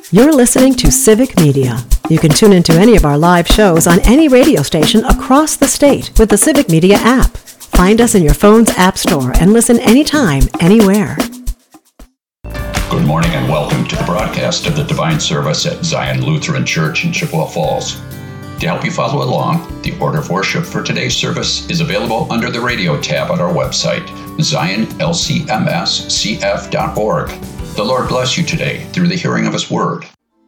You're listening to Civic Media. You can tune into any of our live shows on any radio station across the state with the Civic Media app. Find us in your phone's app store and listen anytime, anywhere. Good morning and welcome to the broadcast of the Divine Service at Zion Lutheran Church in Chippewa Falls. To help you follow along, the order of worship for today's service is available under the radio tab on our website, zionlcmscf.org. The Lord bless you today through the hearing of His Word.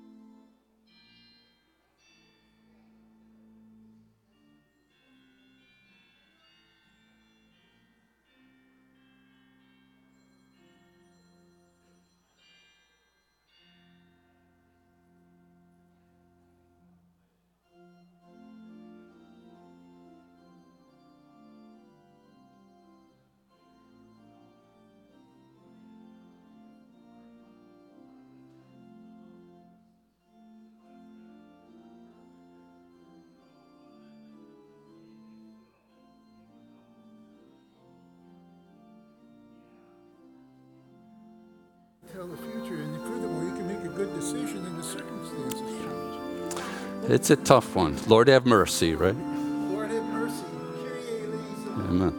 Tell the future, and furthermore, you can make a good decision in the circumstances. It's a tough one. Lord have mercy, right? Lord have mercy. Kyrie eleison. Amen.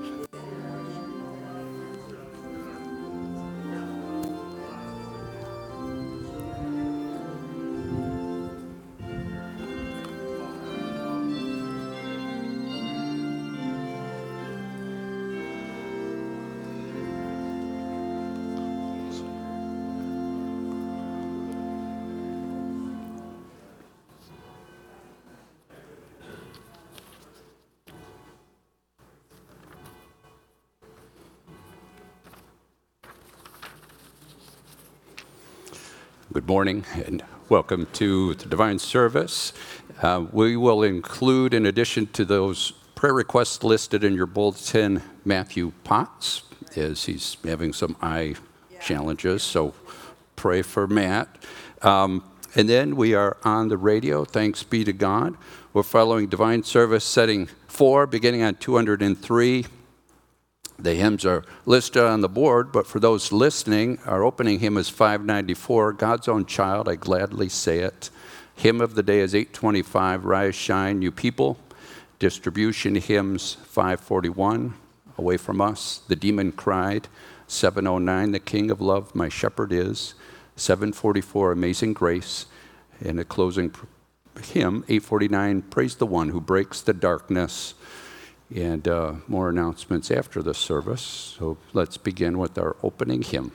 Good morning and welcome to the Divine Service. We will include, in addition to those prayer requests listed in your bulletin, Matthew Potts, as he's having some eye challenges, so pray for Matt. And then we are on the radio, thanks be to God. We're following Divine Service setting 4, beginning on 203. The hymns are listed on the board, but for those listening, our opening hymn is 594, God's Own Child, I Gladly Say It. Hymn of the day is 825, Rise, Shine, You People. Distribution hymns 541, Away From Us, The Demon Cried. 709, The King of Love, My Shepherd Is. 744, Amazing Grace. And a closing hymn, 849, Praise the One Who Breaks the Darkness. And more announcements after the service. So let's begin with our opening hymn.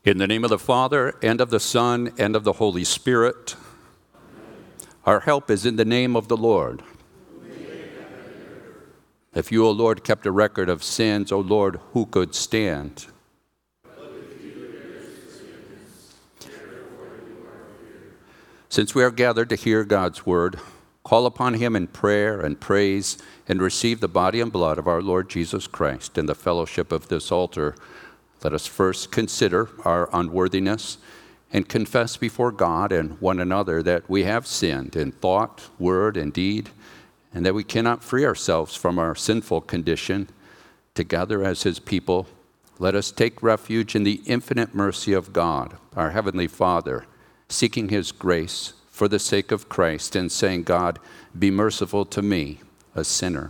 In the name of the Father, and of the Son, and of the Holy Spirit. Our help is in the name of the Lord. If you, O Lord, kept a record of sins, O Lord, who could stand? Since we are gathered to hear God's word, call upon him in prayer and praise, and receive the body and blood of our Lord Jesus Christ in the fellowship of this altar. Let us first consider our unworthiness and confess before God and one another that we have sinned in thought, word, and deed, and that we cannot free ourselves from our sinful condition. Together as his people, let us take refuge in the infinite mercy of God, our Heavenly Father, seeking his grace for the sake of Christ and saying, God, be merciful to me, a sinner.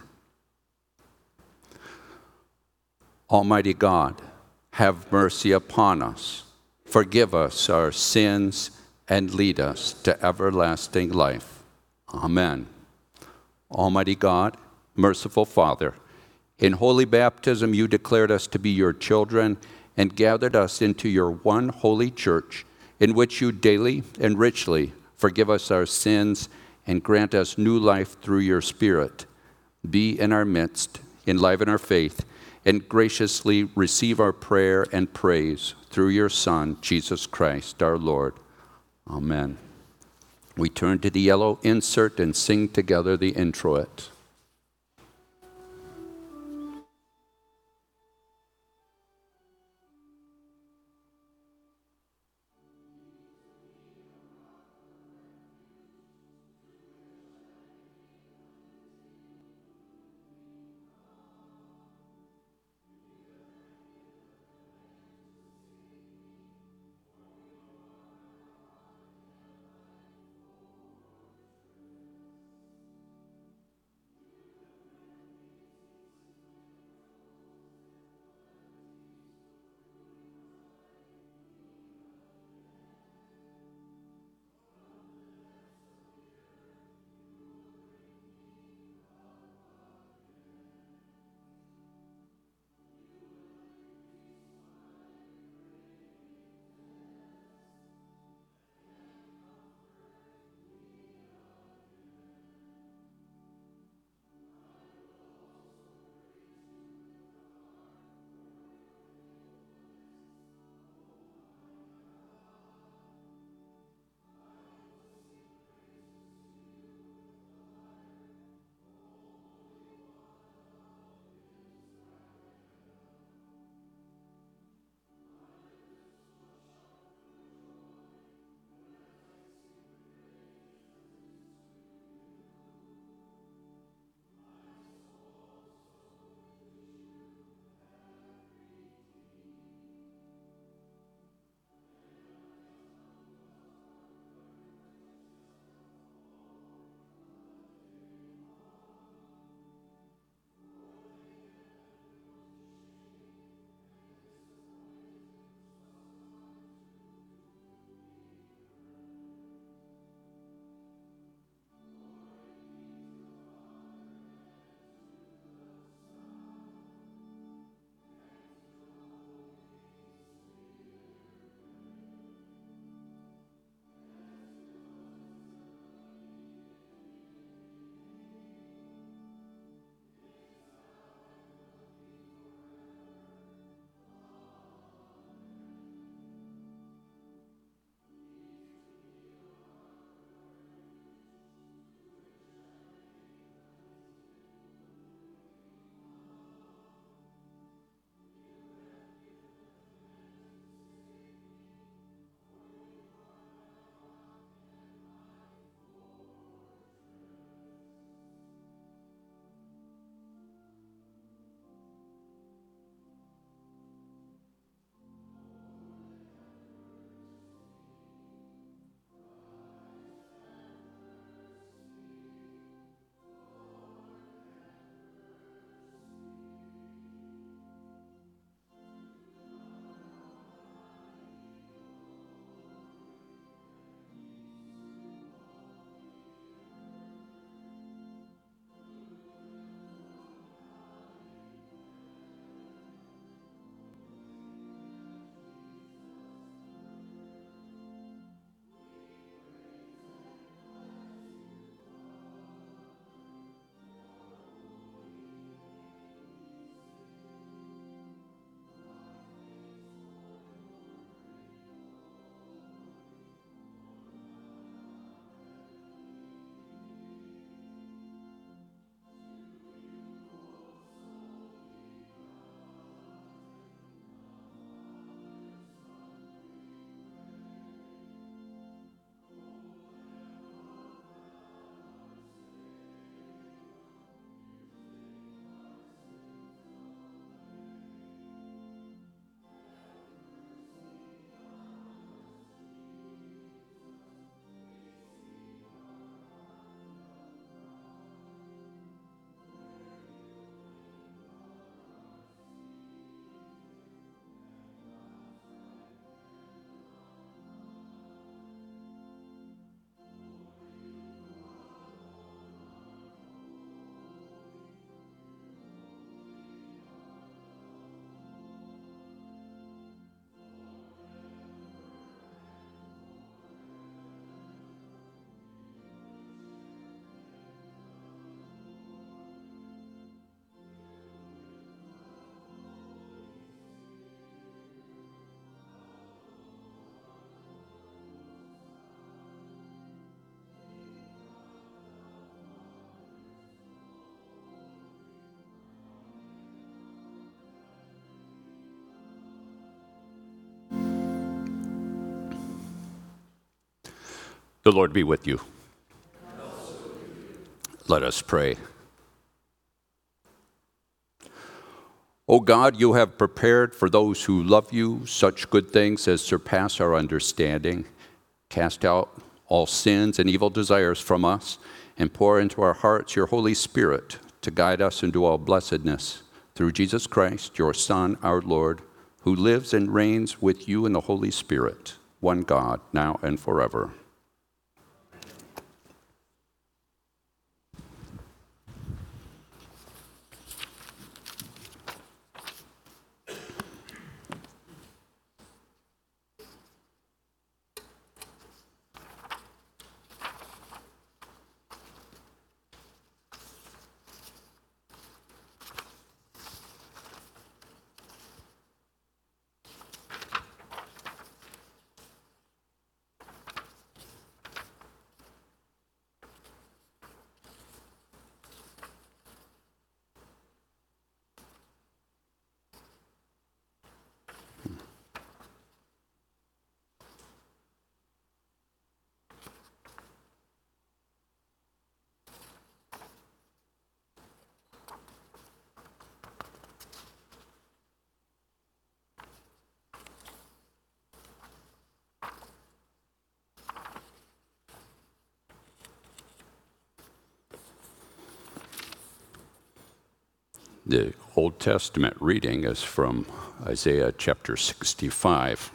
Almighty God, have mercy upon us, forgive us our sins, and lead us to everlasting life. Amen. Almighty God, merciful Father, in holy baptism you declared us to be your children and gathered us into your one holy church, in which you daily and richly forgive us our sins and grant us new life through your Spirit. Be in our midst, enliven our faith, and graciously receive our prayer and praise through your Son, Jesus Christ, our Lord. Amen. We turn to the yellow insert and sing together the introit. The Lord be with you. Let us pray. O God, you have prepared for those who love you such good things as surpass our understanding. Cast out all sins and evil desires from us, and pour into our hearts your Holy Spirit to guide us into all blessedness. Through Jesus Christ, your Son, our Lord, who lives and reigns with you in the Holy Spirit, one God, now and forever. The Old Testament reading is from Isaiah chapter 65.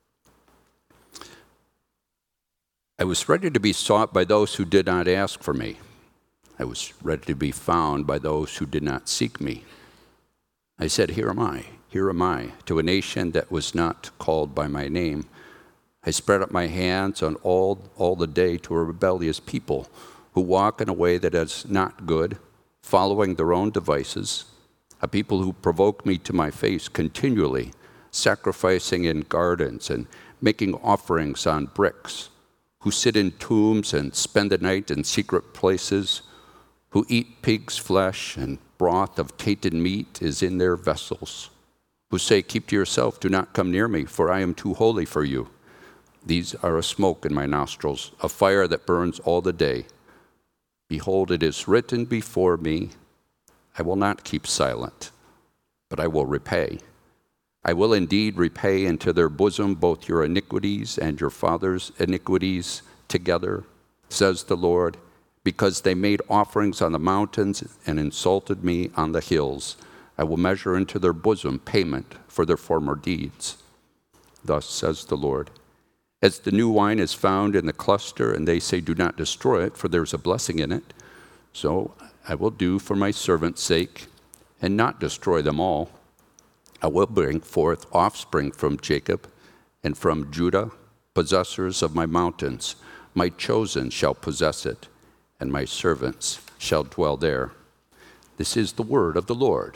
I was ready to be sought by those who did not ask for me. I was ready to be found by those who did not seek me. I said, here am I, to a nation that was not called by my name. I spread up my hands on all the day to a rebellious people who walk in a way that is not good, following their own devices, a people who provoke me to my face continually, sacrificing in gardens and making offerings on bricks, who sit in tombs and spend the night in secret places, who eat pig's flesh and broth of tainted meat is in their vessels, who say, keep to yourself, do not come near me, for I am too holy for you. These are a smoke in my nostrils, a fire that burns all the day. Behold, it is written before me, I will not keep silent, but I will repay. I will indeed repay into their bosom both your iniquities and your father's iniquities together, says the Lord, because they made offerings on the mountains and insulted me on the hills. I will measure into their bosom payment for their former deeds. Thus says the Lord. As the new wine is found in the cluster, and they say, do not destroy it, for there's a blessing in it, so I will do for my servant's sake, and not destroy them all. I will bring forth offspring from Jacob, and from Judah, possessors of my mountains. My chosen shall possess it, and my servants shall dwell there. This is the word of the Lord.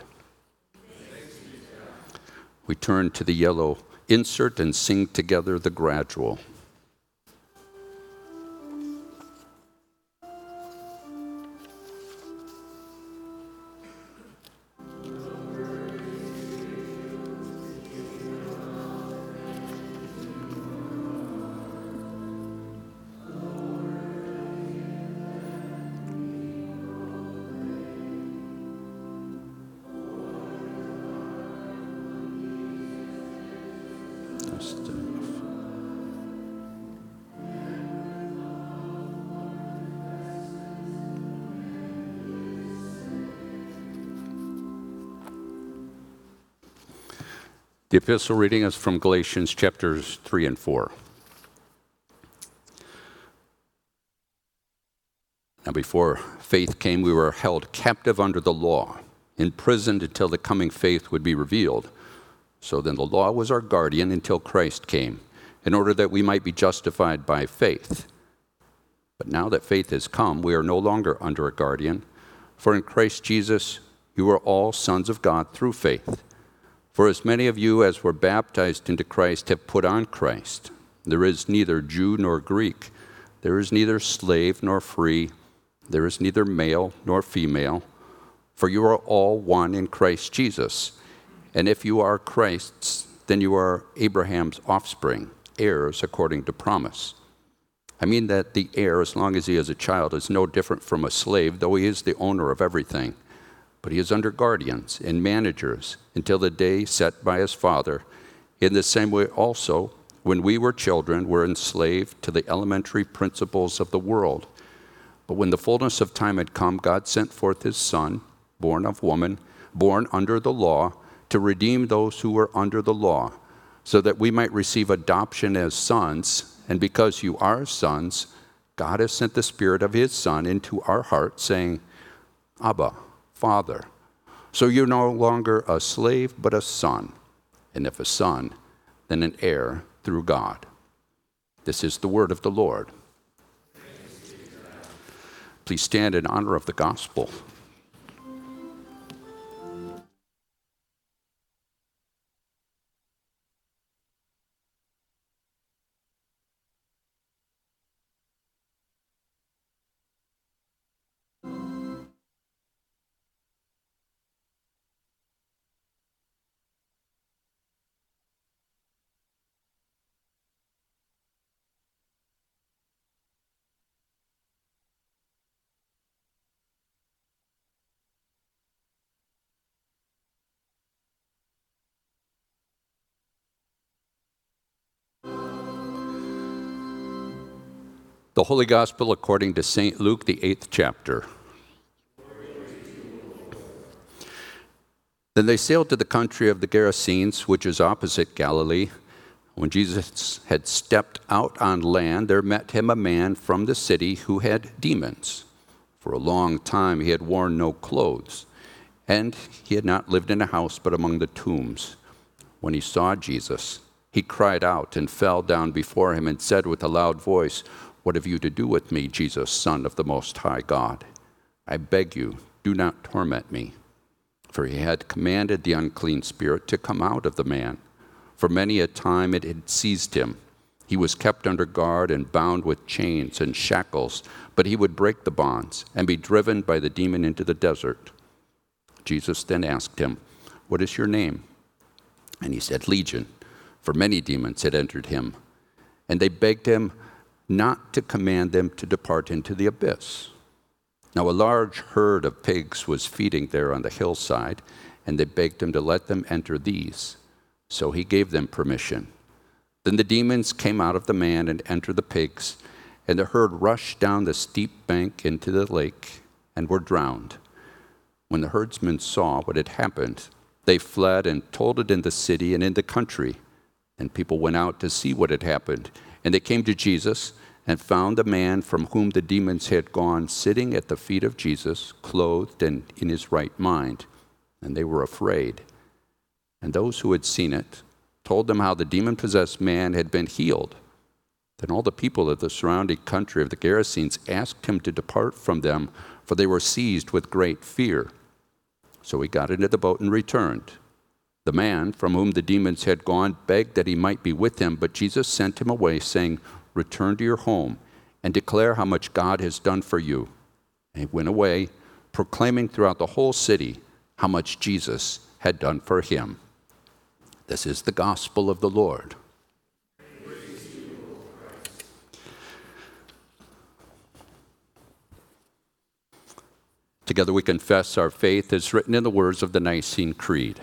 We turn to the yellow insert and sing together the gradual. The epistle reading is from Galatians chapters 3 and 4. Now before faith came, we were held captive under the law, imprisoned until the coming faith would be revealed. So then the law was our guardian until Christ came, in order that we might be justified by faith. But now that faith has come, we are no longer under a guardian, for in Christ Jesus you are all sons of God through faith. For as many of you as were baptized into Christ have put on Christ. There is neither Jew nor Greek. There is neither slave nor free. There is neither male nor female. For you are all one in Christ Jesus. And if you are Christ's, then you are Abraham's offspring, heirs according to promise. I mean that the heir, as long as he is a child, is no different from a slave, though he is the owner of everything. But he is under guardians and managers until the day set by his father. In the same way also, when we were children, were enslaved to the elementary principles of the world. But when the fullness of time had come, God sent forth his Son, born of woman, born under the law, to redeem those who were under the law, so that we might receive adoption as sons. And because you are sons, God has sent the Spirit of his Son into our hearts, saying, Abba, Father. So you're no longer a slave, but a son. And if a son, then an heir through God. This is the word of the Lord. Please stand in honor of the gospel. The Holy Gospel according to St. Luke, the 8th chapter. Then they sailed to the country of the Gerasenes, which is opposite Galilee. When Jesus had stepped out on land, there met him a man from the city who had demons. For a long time he had worn no clothes, and he had not lived in a house but among the tombs. When he saw Jesus, he cried out and fell down before him and said with a loud voice, What have you to do with me, Jesus, Son of the Most High God? I beg you, do not torment me. For he had commanded the unclean spirit to come out of the man. For many a time it had seized him. He was kept under guard and bound with chains and shackles, but he would break the bonds and be driven by the demon into the desert. Jesus then asked him, What is your name? And he said, Legion, for many demons had entered him. And they begged him not to command them to depart into the abyss. Now a large herd of pigs was feeding there on the hillside, and they begged him to let them enter these. So he gave them permission. Then the demons came out of the man and entered the pigs, and the herd rushed down the steep bank into the lake and were drowned. When the herdsmen saw what had happened, they fled and told it in the city and in the country. And people went out to see what had happened. And they came to Jesus and found the man from whom the demons had gone sitting at the feet of Jesus, clothed and in his right mind. And they were afraid. And those who had seen it told them how the demon-possessed man had been healed. Then all the people of the surrounding country of the Gerasenes asked him to depart from them, for they were seized with great fear. So he got into the boat and returned. The man from whom the demons had gone begged that he might be with him, but Jesus sent him away, saying, Return to your home and declare how much God has done for you. And he went away, proclaiming throughout the whole city how much Jesus had done for him. This is the gospel of the Lord. Together we confess our faith as written in the words of the Nicene Creed.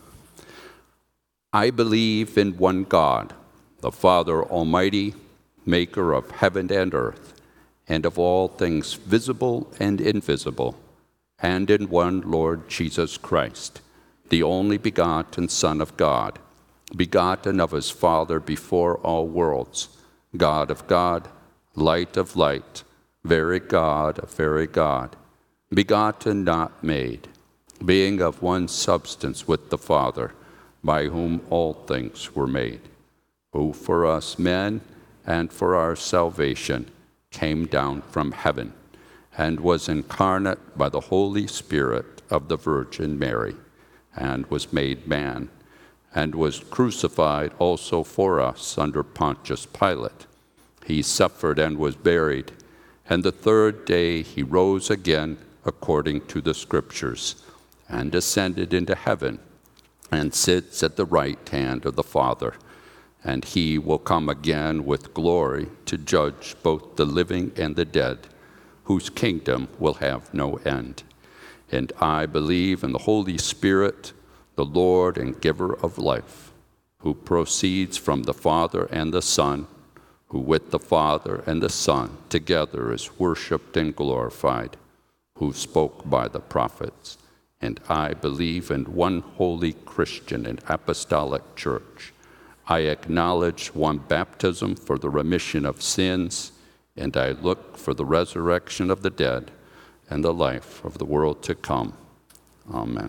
I believe in one God, the Father Almighty, maker of heaven and earth, and of all things visible and invisible, and in one Lord Jesus Christ, the only begotten Son of God, begotten of his Father before all worlds, God of God, light of light, very God of very God, begotten, not made, being of one substance with the Father, by whom all things were made, who for us men and for our salvation came down from heaven, and was incarnate by the Holy Spirit of the Virgin Mary, and was made man, and was crucified also for us under Pontius Pilate. He suffered and was buried, and the third day he rose again according to the Scriptures, and ascended into heaven, and sits at the right hand of the Father. and he will come again with glory to judge both the living and the dead, whose kingdom will have no end. And I believe in the Holy Spirit, the Lord and giver of life, who proceeds from the Father and the Son, who with the Father and the Son together is worshiped and glorified, who spoke by the prophets. And I believe in one holy Christian and apostolic church. I acknowledge one baptism for the remission of sins, and I look for the resurrection of the dead and the life of the world to come. Amen.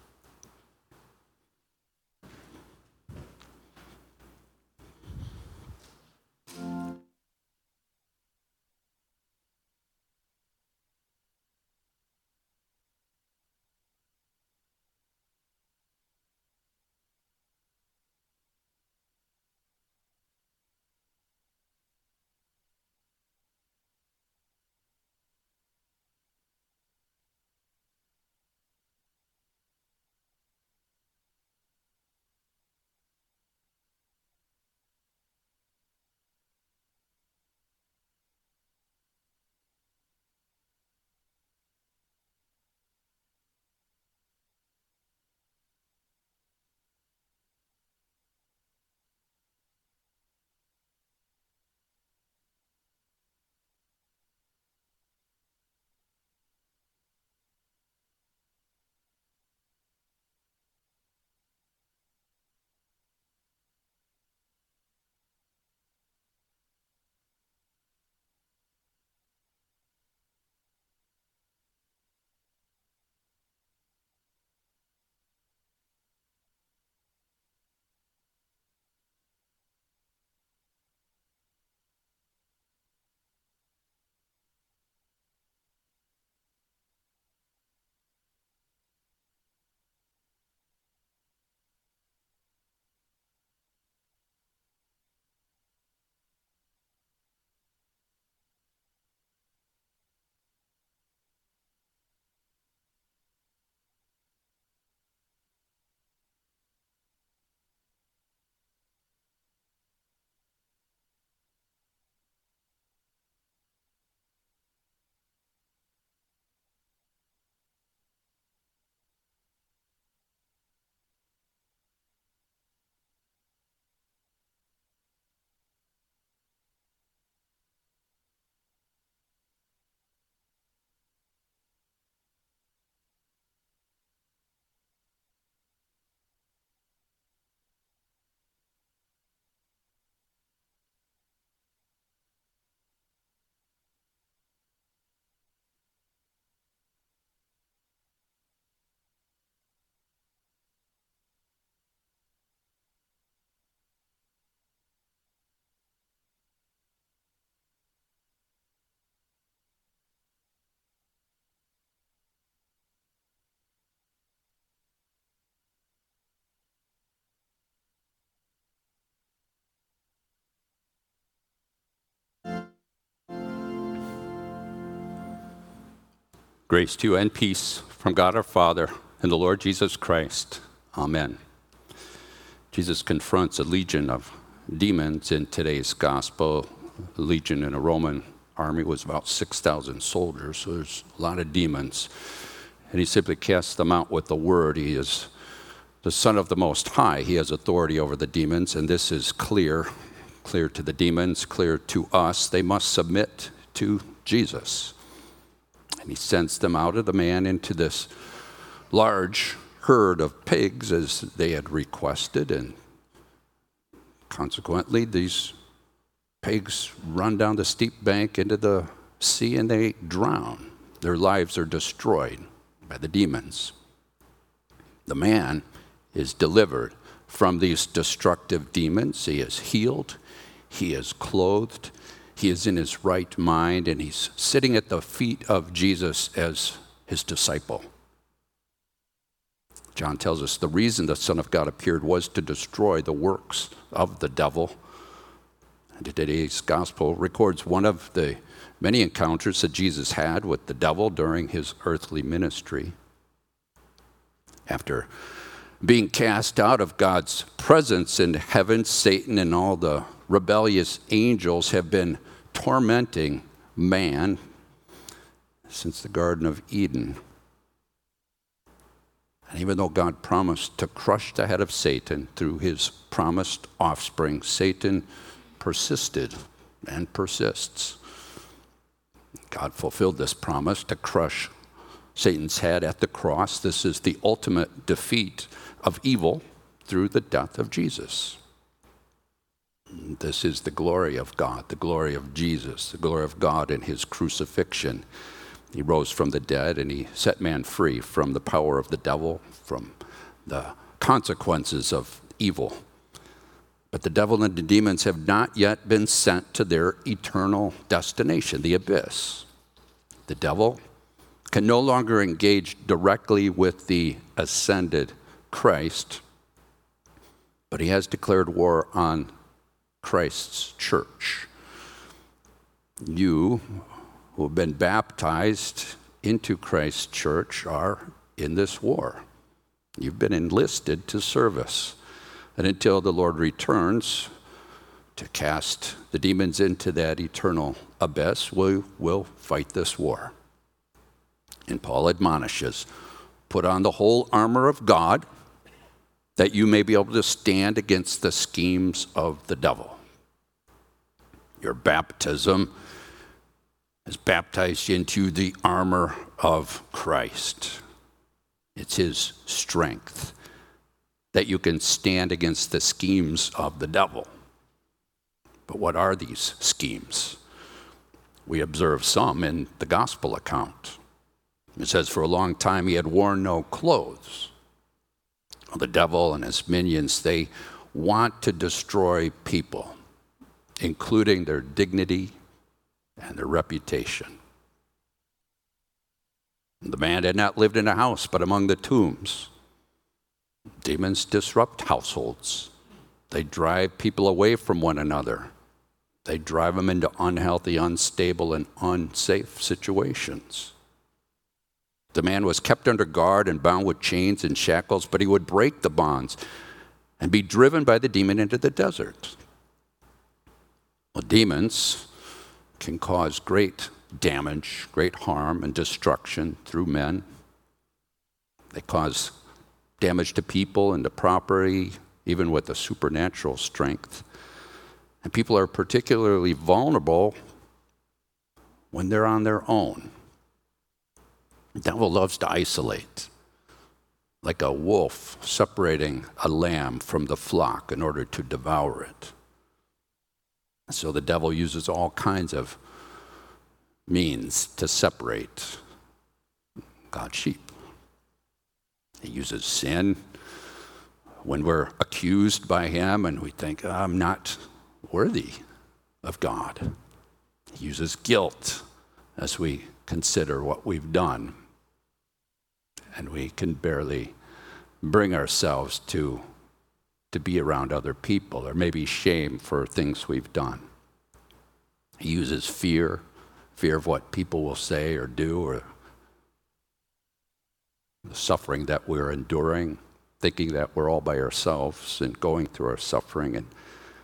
Grace to you and peace from God our Father and the Lord Jesus Christ. Amen. Jesus confronts a legion of demons in today's gospel. A legion in a Roman army was about 6,000 soldiers, so there's a lot of demons. And he simply casts them out with the word. He is the Son of the Most High. He has authority over the demons, and this is clear to the demons, clear to us. They must submit to Jesus. And he sends them out of the man into this large herd of pigs as they had requested, and consequently these pigs run down the steep bank into the sea and they drown. Their lives are destroyed by the demons. The man is delivered from these destructive demons. He is healed, he is clothed, he is in his right mind, and he's sitting at the feet of Jesus as his disciple. John tells us the reason the Son of God appeared was to destroy the works of the devil. And today's gospel records one of the many encounters that Jesus had with the devil during his earthly ministry. After being cast out of God's presence in heaven, Satan and all the rebellious angels have been tormenting man since the Garden of Eden. And even though God promised to crush the head of Satan through his promised offspring, Satan persisted and persists. God fulfilled this promise to crush Satan's head at the cross. This is the ultimate defeat of evil through the death of Jesus. This is the glory of God, the glory of Jesus, the glory of God in his crucifixion. He rose from the dead and he set man free from the power of the devil, from the consequences of evil. But the devil and the demons have not yet been sent to their eternal destination, the abyss. The devil can no longer engage directly with the ascended Christ, but he has declared war on Christ's church. You who have been baptized into Christ's church are in this war. You've been enlisted to service. And until the Lord returns to cast the demons into that eternal abyss, we will fight this war. And Paul admonishes, put on the whole armor of God that you may be able to stand against the schemes of the devil. Your baptism has baptized you into the armor of Christ. It's his strength that you can stand against the schemes of the devil. But what are these schemes? We observe some in the gospel account. It says, for a long time he had worn no clothes. The devil and his minions, they want to destroy people, including their dignity and their reputation. The man had not lived in a house, but among the tombs. Demons disrupt households. They drive people away from one another. They drive them into unhealthy, unstable, and unsafe situations. The man was kept under guard and bound with chains and shackles, but he would break the bonds and be driven by the demon into the desert. Well, demons can cause great damage, great harm, and destruction through men. They cause damage to people and to property, even with a supernatural strength. And people are particularly vulnerable when they're on their own. The devil loves to isolate, like a wolf separating a lamb from the flock in order to devour it. So the devil uses all kinds of means to separate God's sheep. He uses sin when we're accused by him and we think, I'm not worthy of God. He uses guilt as we consider what we've done. And we can barely bring ourselves to be around other people, or maybe shame for things we've done. He uses fear of what people will say or do, or the suffering that we're enduring, thinking that we're all by ourselves and going through our suffering, and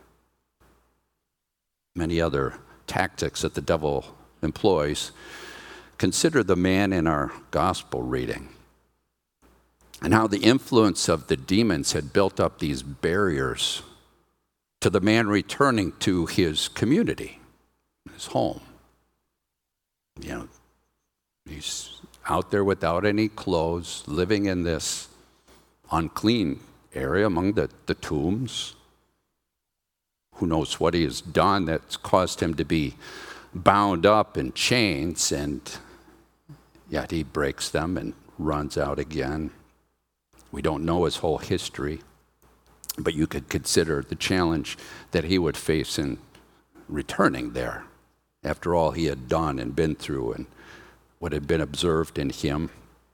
many other tactics that the devil employs. Consider the man in our gospel reading and how the influence of the demons had built up these barriers to the man returning to his community, his home. You know, he's out there without any clothes, living in this unclean area among the tombs. Who knows what he has done that's caused him to be bound up in chains, and yet he breaks them and runs out again. We don't know his whole history, but you could consider the challenge that he would face in returning there after all he had done and been through and what had been observed in him.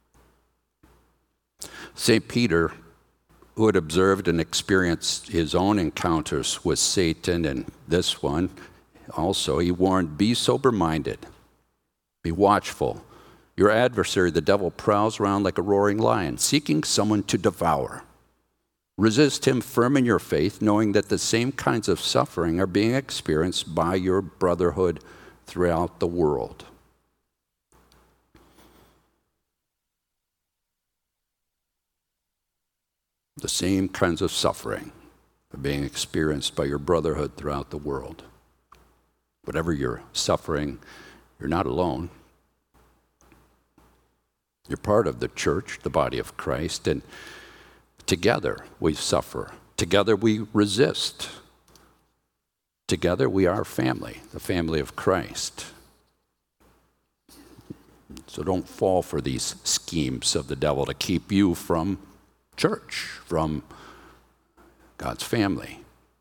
St. Peter, who had observed and experienced his own encounters with Satan, and this one also, he warned, be sober-minded, be watchful. Your adversary, the devil, prowls around like a roaring lion, seeking someone to devour. Resist him firm in your faith, knowing that the same kinds of suffering are being experienced by your brotherhood throughout the world. The same kinds of suffering are being experienced by your brotherhood throughout the world. Whatever you're suffering, you're not alone. You're part of the church, the body of Christ, and together we suffer. Together we resist. Together we are family, the family of Christ. So don't fall for these schemes of the devil to keep you from church, from God's family.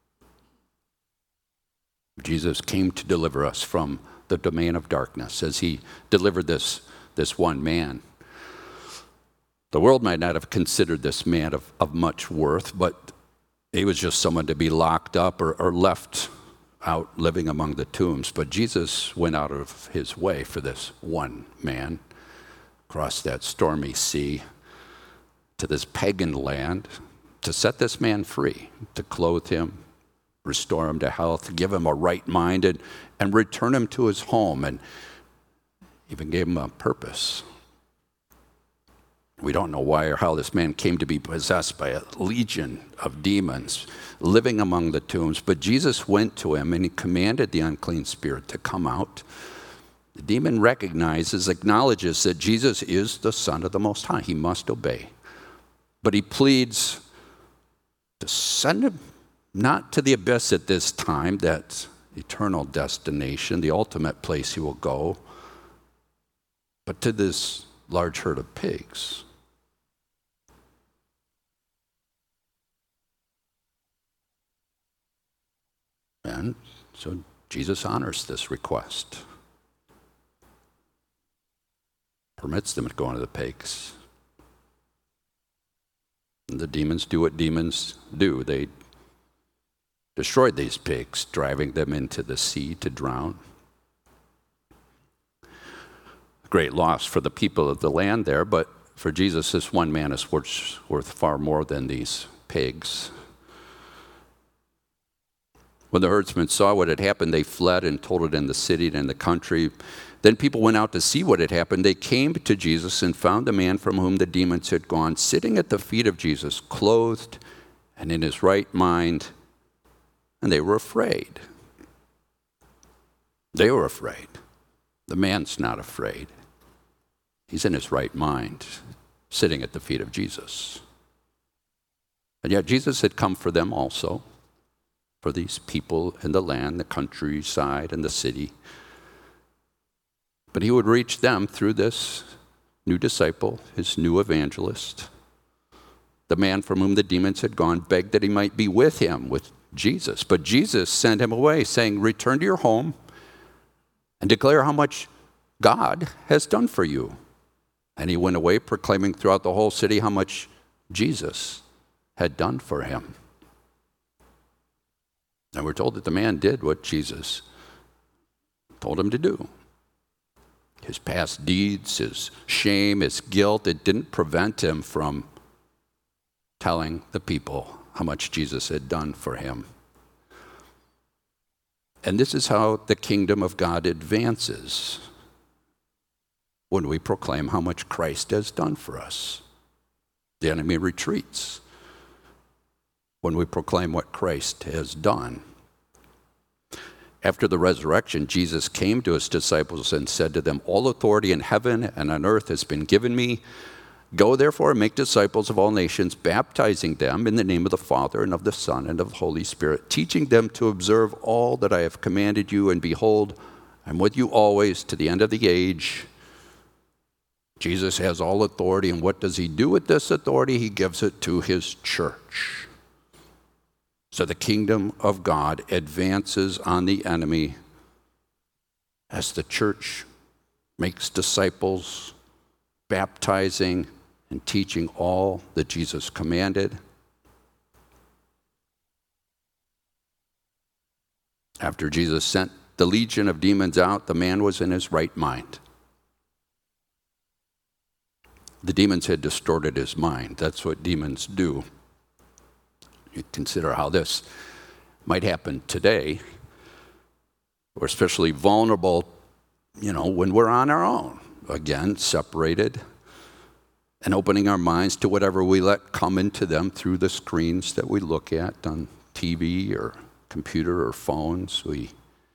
Jesus came to deliver us from the domain of darkness as he delivered this one man. The world might not have considered this man of much worth, but he was just someone to be locked up or left out living among the tombs. But Jesus went out of his way for this one man, across that stormy sea to this pagan land, to set this man free, to clothe him, restore him to health, give him a right mind, and return him to his home, and even gave him a purpose. We don't know why or how this man came to be possessed by a legion of demons living among the tombs, but Jesus went to him and he commanded the unclean spirit to come out. The demon recognizes, acknowledges that Jesus is the Son of the Most High. He must obey. But he pleads to send him not to the abyss at this time, that eternal destination, the ultimate place he will go, but to this large herd of pigs. And so Jesus honors this request, permits them to go into the pigs. And the demons do what demons do. They destroyed these pigs, driving them into the sea to drown. Great loss for the people of the land there, but for Jesus, this one man is worth far more than these pigs. When the herdsmen saw what had happened, they fled and told it in the city and in the country. Then people went out to see what had happened. They came to Jesus and found the man from whom the demons had gone, sitting at the feet of Jesus, clothed and in his right mind, and they were afraid. They were afraid. The man's not afraid. He's in his right mind, sitting at the feet of Jesus. And yet Jesus had come for them also, for these people in the land, the countryside, and the city. But he would reach them through this new disciple, his new evangelist. The man from whom the demons had gone begged that he might be with him, with Jesus. But Jesus sent him away, saying, "Return to your home and declare how much God has done for you." And he went away, proclaiming throughout the whole city how much Jesus had done for him. And we're told that the man did what Jesus told him to do. His past deeds, his shame, his guilt, it didn't prevent him from telling the people how much Jesus had done for him. And this is how the kingdom of God advances, when we proclaim how much Christ has done for us. The enemy retreats when we proclaim what Christ has done. After the resurrection, Jesus came to his disciples and said to them, "All authority in heaven and on earth has been given me. Go therefore and make disciples of all nations, baptizing them in the name of the Father and of the Son and of the Holy Spirit, teaching them to observe all that I have commanded you. And behold, I'm with you always to the end of the age." Jesus has all authority, and what does he do with this authority? He gives it to his church. So the kingdom of God advances on the enemy as the church makes disciples, baptizing and teaching all that Jesus commanded. After Jesus sent the legion of demons out, the man was in his right mind. The demons had distorted his mind. That's what demons do. You consider how this might happen today. We're especially vulnerable, when we're on our own, again, separated, and opening our minds to whatever we let come into them through the screens that we look at on TV or computer or phones. We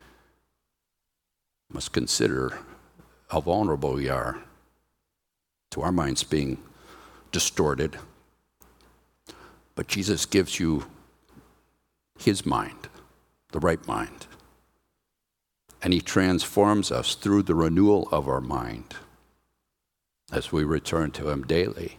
must consider how vulnerable we are to our minds being distorted. But Jesus gives you his mind, the right mind. And he transforms us through the renewal of our mind as we return to him daily.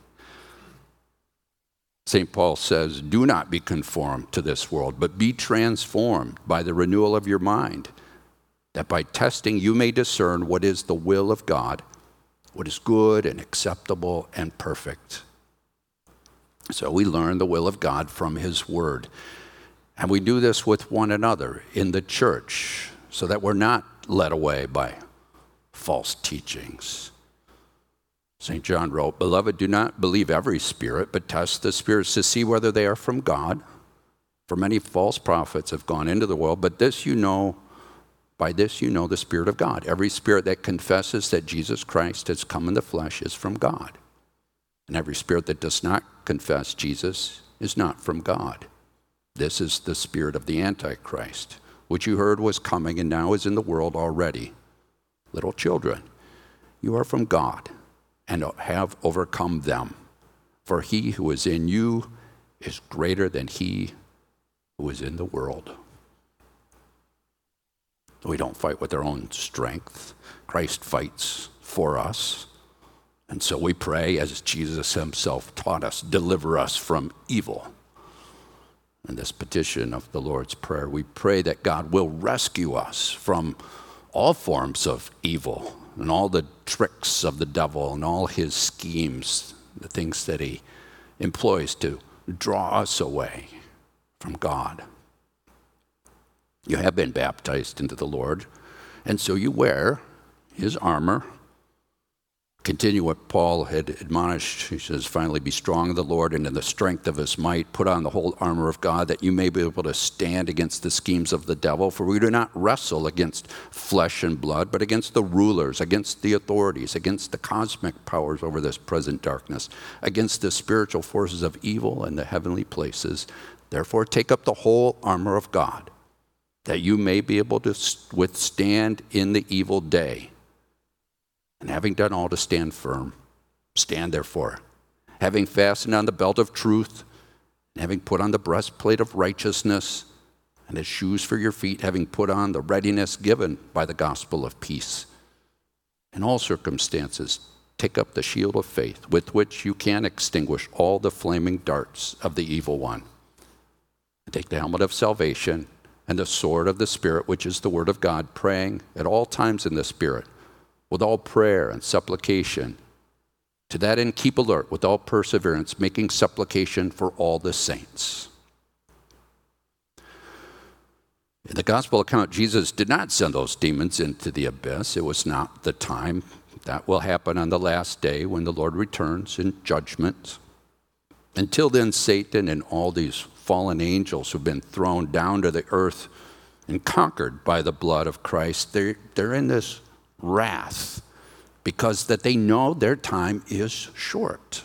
St. Paul says, do not be conformed to this world, but be transformed by the renewal of your mind, that by testing you may discern what is the will of God, what is good and acceptable and perfect. So we learn the will of God from his word. And we do this with one another in the church so that we're not led away by false teachings. St. John wrote, Beloved, do not believe every spirit, but test the spirits to see whether they are from God. For many false prophets have gone into the world, but by this you know the Spirit of God. Every spirit that confesses that Jesus Christ has come in the flesh is from God. And every spirit that does not confess Jesus is not from God. This is the spirit of the Antichrist, which you heard was coming and now is in the world already. Little children, you are from God and have overcome them. For he who is in you is greater than he who is in the world. We don't fight with our own strength. Christ fights for us. And so we pray, as Jesus himself taught us, deliver us from evil. In this petition of the Lord's Prayer, we pray that God will rescue us from all forms of evil and all the tricks of the devil and all his schemes, the things that he employs to draw us away from God. You have been baptized into the Lord, and so you wear his armor. Continue what Paul had admonished. He says, finally, be strong in the Lord and in the strength of his might. Put on the whole armor of God that you may be able to stand against the schemes of the devil. For we do not wrestle against flesh and blood, but against the rulers, against the authorities, against the cosmic powers over this present darkness, against the spiritual forces of evil in the heavenly places. Therefore, take up the whole armor of God, that you may be able to withstand in the evil day. And having done all to stand firm, stand therefore, having fastened on the belt of truth, and having put on the breastplate of righteousness, and as shoes for your feet, having put on the readiness given by the gospel of peace. In all circumstances, take up the shield of faith, with which you can extinguish all the flaming darts of the evil one. And take the helmet of salvation and the sword of the Spirit, which is the word of God, praying at all times in the Spirit, with all prayer and supplication. To that end, keep alert with all perseverance, making supplication for all the saints. In the gospel account, Jesus did not send those demons into the abyss. It was not the time. That will happen on the last day when the Lord returns in judgment. Until then, Satan and all these fallen angels who've been thrown down to the earth and conquered by the blood of Christ, they're in this wrath because that they know their time is short.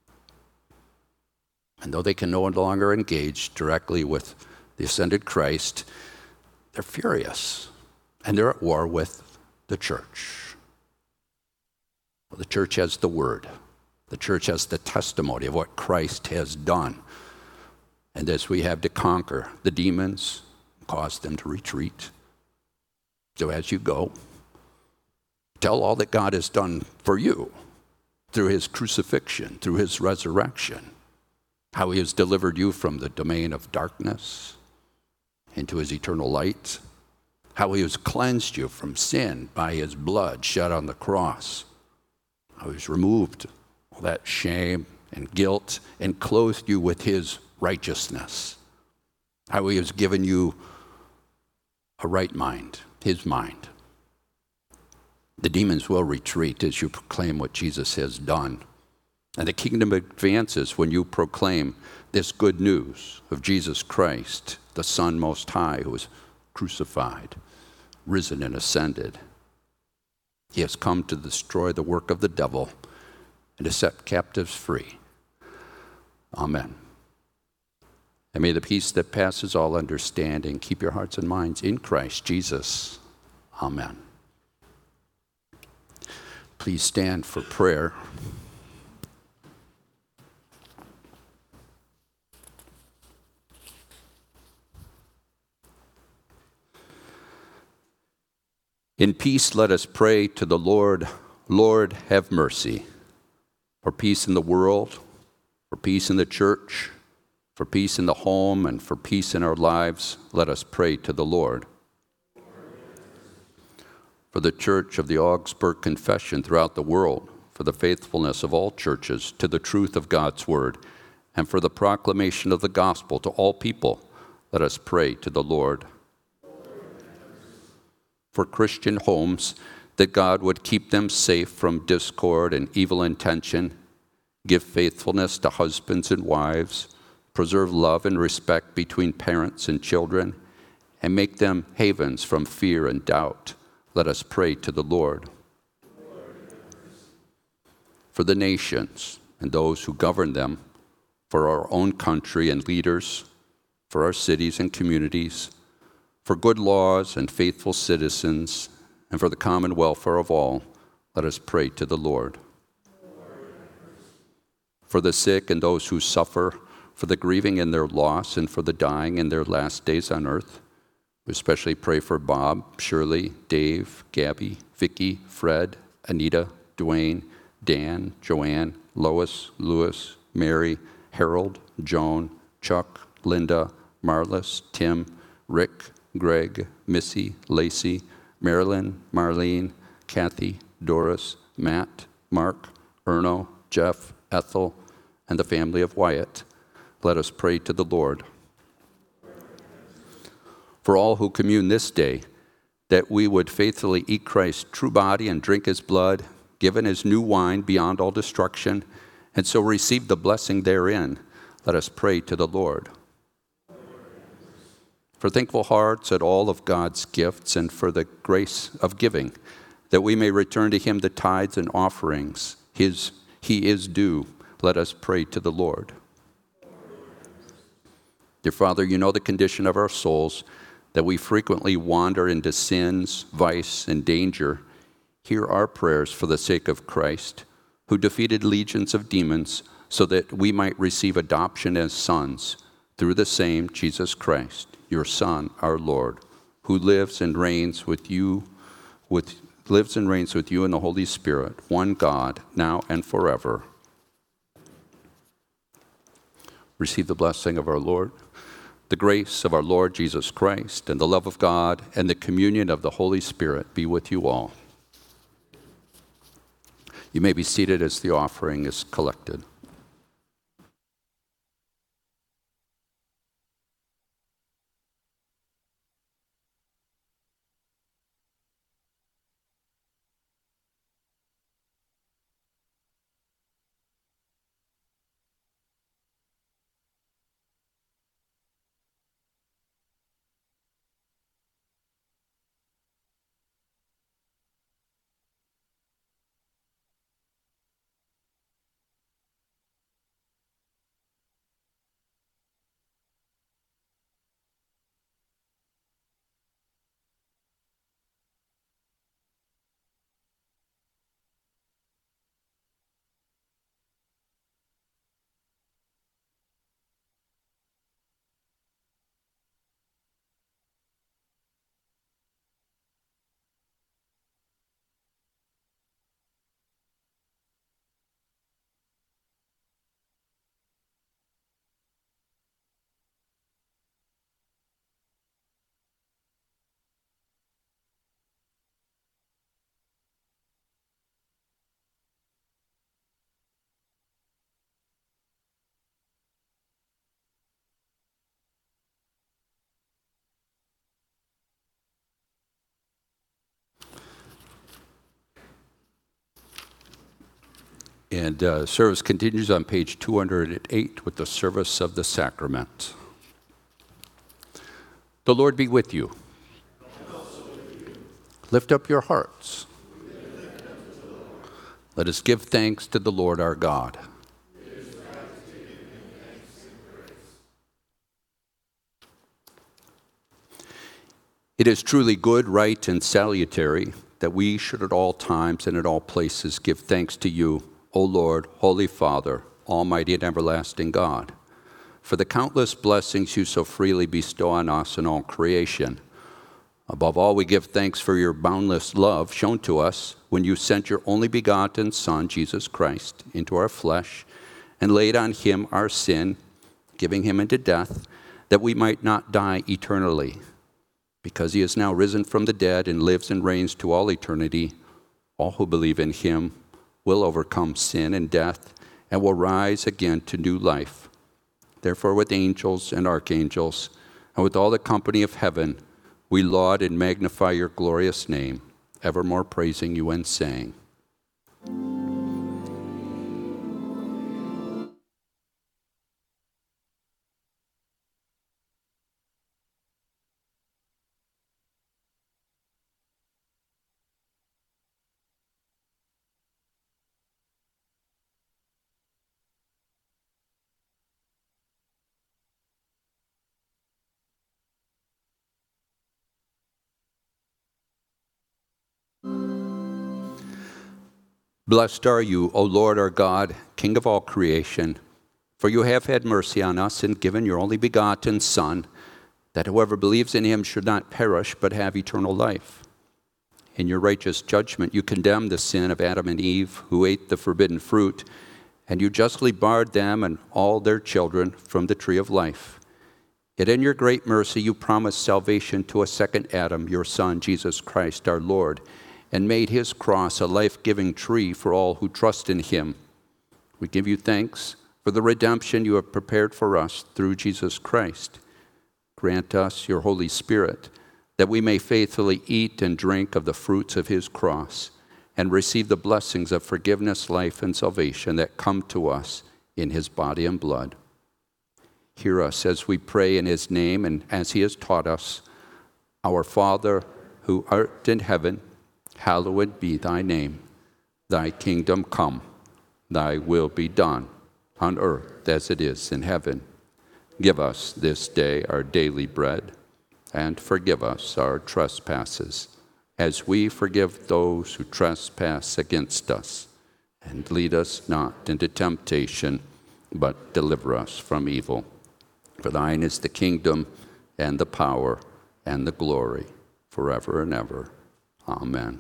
And though they can no longer engage directly with the ascended Christ, they're furious and they're at war with the church. Well, the church has the word. The church has the testimony of what Christ has done. And as we have to conquer the demons, cause them to retreat. So as you go, tell all that God has done for you through his crucifixion, through his resurrection, how he has delivered you from the domain of darkness into his eternal light, how he has cleansed you from sin by his blood shed on the cross, how he's removed all that shame and guilt and clothed you with his righteousness, how he has given you a right mind, his mind. The demons will retreat as you proclaim what Jesus has done. And the kingdom advances when you proclaim this good news of Jesus Christ, the Son Most High, who was crucified, risen, and ascended. He has come to destroy the work of the devil and to set captives free. Amen. And may the peace that passes all understanding keep your hearts and minds in Christ Jesus. Amen. Please stand for prayer. In peace, let us pray to the Lord. Lord, have mercy. For peace in the world, for peace in the church, for peace in the home, and for peace in our lives, let us pray to the Lord. For the Church of the Augsburg Confession throughout the world, for the faithfulness of all churches to the truth of God's word, and for the proclamation of the gospel to all people, let us pray to the Lord. For Christian homes, that God would keep them safe from discord and evil intention, give faithfulness to husbands and wives, preserve love and respect between parents and children, and make them havens from fear and doubt. Let us pray to the Lord. For the nations and those who govern them, for our own country and leaders, for our cities and communities, for good laws and faithful citizens, and for the common welfare of all, let us pray to the Lord. For the sick and those who suffer, for the grieving in their loss, and for the dying in their last days on earth, we especially pray for Bob, Shirley, Dave, Gabby, Vicky, Fred, Anita, Dwayne, Dan, Joanne, Lois, Louis, Mary, Harold, Joan, Chuck, Linda, Marlis, Tim, Rick, Greg, Missy, Lacey, Marilyn, Marlene, Kathy, Doris, Matt, Mark, Erno, Jeff, Ethel, and the family of Wyatt. Let us pray to the Lord. For all who commune this day, that we would faithfully eat Christ's true body and drink his blood, given as new wine beyond all destruction, and so receive the blessing therein. Let us pray to the Lord. For thankful hearts at all of God's gifts, and for the grace of giving, that we may return to him the tithes and offerings he is due. Let us pray to the Lord. Dear Father, you know the condition of our souls, that we frequently wander into sins, vice, and danger. Hear our prayers for the sake of Christ, who defeated legions of demons, so that we might receive adoption as sons, through the same Jesus Christ, your Son, our Lord, who lives and reigns with you in the Holy Spirit, one God, now and forever. Receive the blessing of our Lord. The grace of our Lord Jesus Christ, and the love of God, and the communion of the Holy Spirit be with you all. You may be seated as the offering is collected. And service continues on page 208 with the service of the sacrament. The Lord be with you. Lift up your hearts. Let us give thanks to the Lord our God. It is truly good, right, and salutary that we should at all times and at all places give thanks to you, O Lord, Holy Father, Almighty and everlasting God, for the countless blessings you so freely bestow on us and all creation. Above all, we give thanks for your boundless love shown to us when you sent your only begotten Son, Jesus Christ, into our flesh and laid on him our sin, giving him into death, that we might not die eternally. Because he is now risen from the dead and lives and reigns to all eternity, all who believe in him will overcome sin and death and will rise again to new life. Therefore, with angels and archangels and with all the company of heaven, we laud and magnify your glorious name, evermore praising you and saying, Blessed are you, O Lord our God, King of all creation, for you have had mercy on us and given your only begotten Son, that whoever believes in him should not perish but have eternal life. In your righteous judgment, you condemned the sin of Adam and Eve, who ate the forbidden fruit, and you justly barred them and all their children from the tree of life. Yet in your great mercy, you promised salvation to a second Adam, your Son, Jesus Christ, our Lord, and made his cross a life-giving tree for all who trust in him. We give you thanks for the redemption you have prepared for us through Jesus Christ. Grant us your Holy Spirit, that we may faithfully eat and drink of the fruits of his cross and receive the blessings of forgiveness, life, and salvation that come to us in his body and blood. Hear us as we pray in his name and as he has taught us. Our Father, who art in heaven, hallowed be thy name. Thy kingdom come, thy will be done, on earth as it is in heaven. Give us this day our daily bread, and forgive us our trespasses, as we forgive those who trespass against us. And lead us not into temptation, but deliver us from evil. For thine is the kingdom, and the power, and the glory, forever and ever. Amen.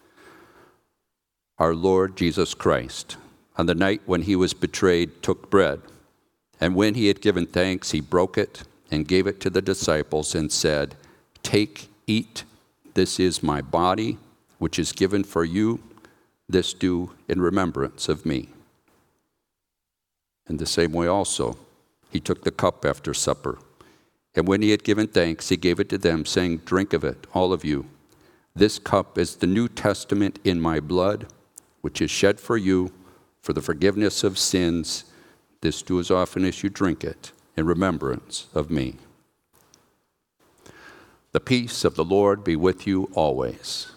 Our Lord Jesus Christ, on the night when he was betrayed, took bread, and when he had given thanks, he broke it and gave it to the disciples and said, "Take, eat, this is my body, which is given for you. This do in remembrance of me." In the same way also, he took the cup after supper, and when he had given thanks, he gave it to them, saying, "Drink of it, all of you. This cup is the New Testament in my blood, which is shed for you for the forgiveness of sins. This do as often as you drink it in remembrance of me." The peace of the Lord be with you always.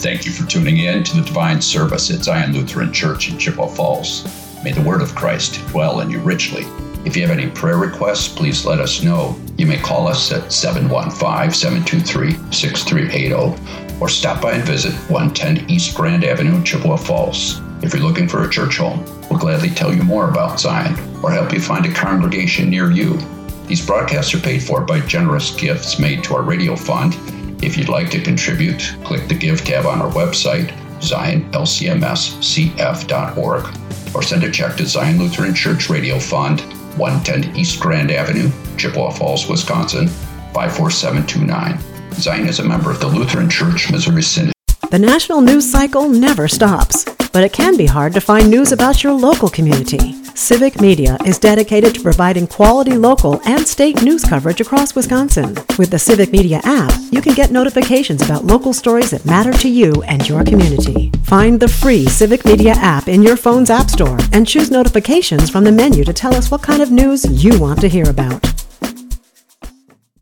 Thank you for tuning in to the Divine Service at Zion Lutheran Church in Chippewa Falls. May the word of Christ dwell in you richly. If you have any prayer requests, please let us know. You may call us at 715-723-6380 or stop by and visit 110 East Grand Avenue in Chippewa Falls. If you're looking for a church home, we'll gladly tell you more about Zion or help you find a congregation near you. These broadcasts are paid for by generous gifts made to our radio fund. If you'd like to contribute, click the Give tab on our website, zionlcmscf.org, or send a check to Zion Lutheran Church Radio Fund, 110 East Grand Avenue, Chippewa Falls, Wisconsin, 54729. Zion is a member of the Lutheran Church Missouri Synod. The national news cycle never stops, but it can be hard to find news about your local community. Civic Media is dedicated to providing quality local and state news coverage across Wisconsin. With the Civic Media app, you can get notifications about local stories that matter to you and your community. Find the free Civic Media app in your phone's app store and choose notifications from the menu to tell us what kind of news you want to hear about.